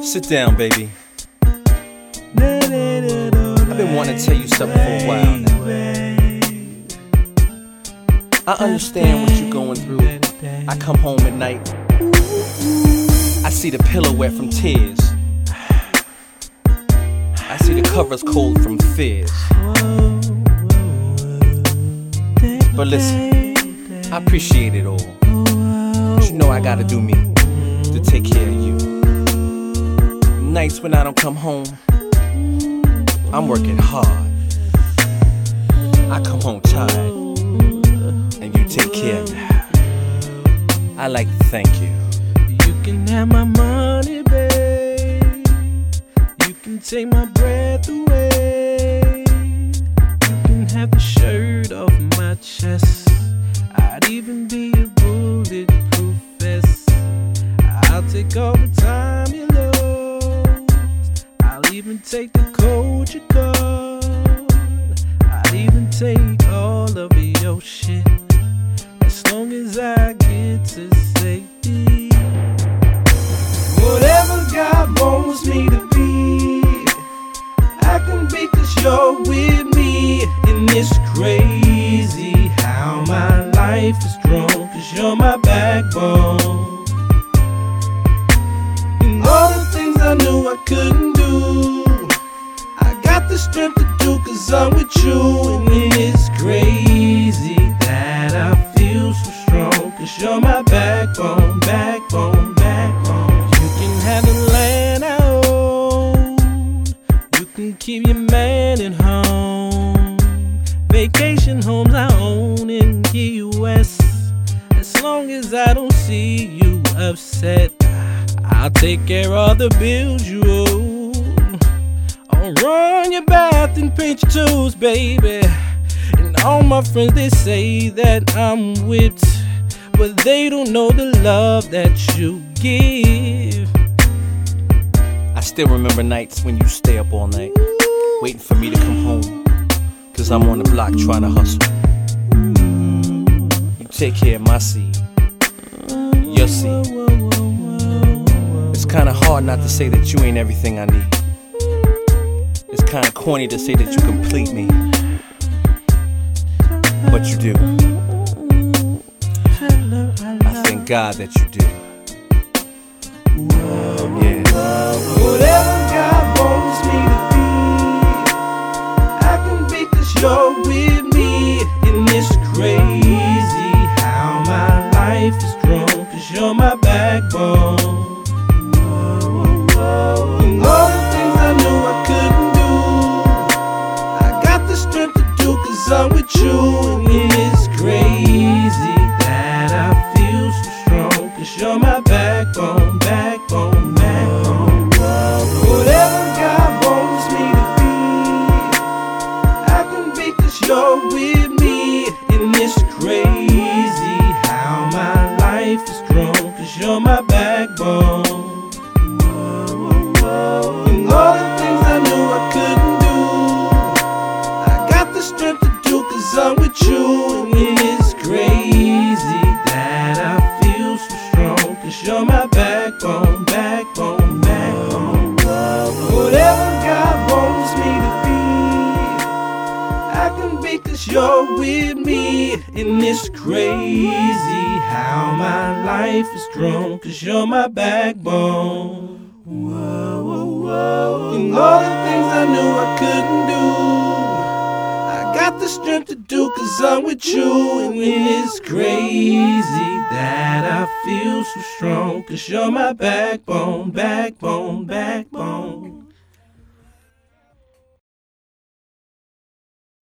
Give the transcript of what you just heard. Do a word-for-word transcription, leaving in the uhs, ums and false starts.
Sit down, baby. I've been wanting to tell you something for a while now. I understand what you're going through. I come home at night, I see the pillow wet from tears, I see the covers cold from fears. But listen, I appreciate it all, but you know I gotta do me to take care of you. Nights when I don't come home, I'm working hard. I come home tired, and you take care of me. I like to thank you. You can have my money, babe. You can take my breath away. You can have the shirt off my chest. I'd even be a bulletproof vest. I'll take all the time you lost. I'll even take the cold you called. I'll even take all of your shit, as long as I get to safety. Whatever God wants me to be, I can be, 'cause you're with me. And it's crazy how my life is grown, 'cause you're my backbone. And all the things I knew I couldn't do, I got the strength to do, 'cause I'm with you. And it's crazy that I feel so strong, 'cause you're my backbone, backbone, backbone. You can have the land I own, you can keep your man at home. Vacation homes I own in Key West, as long as I don't see you upset. I'll take care of the bills you owe. I'll run your bath and paint your toes, baby. And all my friends, they say that I'm whipped, but they don't know the love that you give. I still remember nights when you stay up all night, waiting for me to come home, 'cause I'm on the block trying to hustle. You take care of my seed, your seed. It's kinda hard not to say that you ain't everything I need. It's kinda corny to say that you complete me, but you do. I thank God that you do. Yeah. Whatever God wants me to be, I can be, 'cause you're with me. And it's crazy how my life is grown, 'cause you're my backbone. And all the things I knew I couldn't do, I got the strength to do, 'cause I'm with you. And it's crazy that I feel so strong, 'cause you're my backbone, backbone, backbone. Whatever God wants me to be, I can be, 'cause you're with me. And it's crazy how my life is grown, 'cause you're my backbone. And all the things I knew I couldn't do, I got the strength to do, 'cause I'm with you. And it's crazy that I feel so strong, 'cause you're my backbone, backbone, backbone. Whatever God wants me to be, I can be, 'cause you're with me. And it's crazy how my life is grown, 'cause you're my backbone. And all the things I knew I couldn't do, I got the strength to do, 'cause I'm with you. And it's crazy that I feel so strong, 'cause you're my backbone, backbone, backbone.